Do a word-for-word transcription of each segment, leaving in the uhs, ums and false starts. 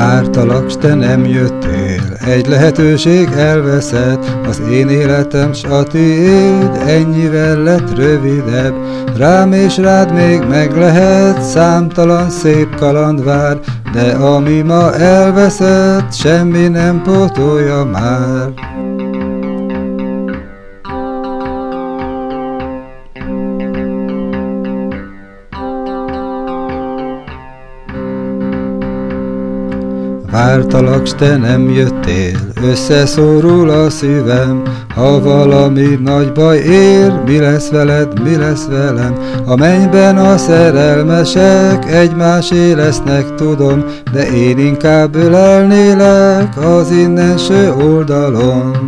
Vártalak, s te nem jöttél, egy lehetőség elveszett, az én életem s a tiéd ennyivel lett rövidebb. Rám és rád még meg lehet, számtalan szép kaland vár, de ami ma elveszett, semmi nem pótolja már. Vártalak, s te nem jöttél, összeszorul a szívem, ha valami nagy baj ér, mi lesz veled, mi lesz velem? A mennyben a szerelmesek egymásé lesznek, tudom, de én inkább ölelnélek az innenső oldalon.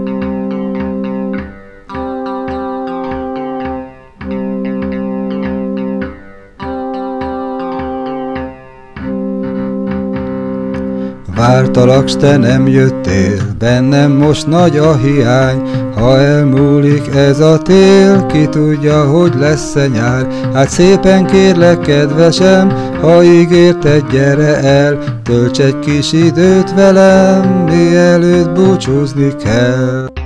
Vártalak, s te nem jöttél, bennem most nagy a hiány, ha elmúlik ez a tél, ki tudja, hogy lesz-e nyár. Hát szépen kérlek, kedvesem, ha ígérted, gyere el, tölts egy kis időt velem, mielőtt búcsúzni kell.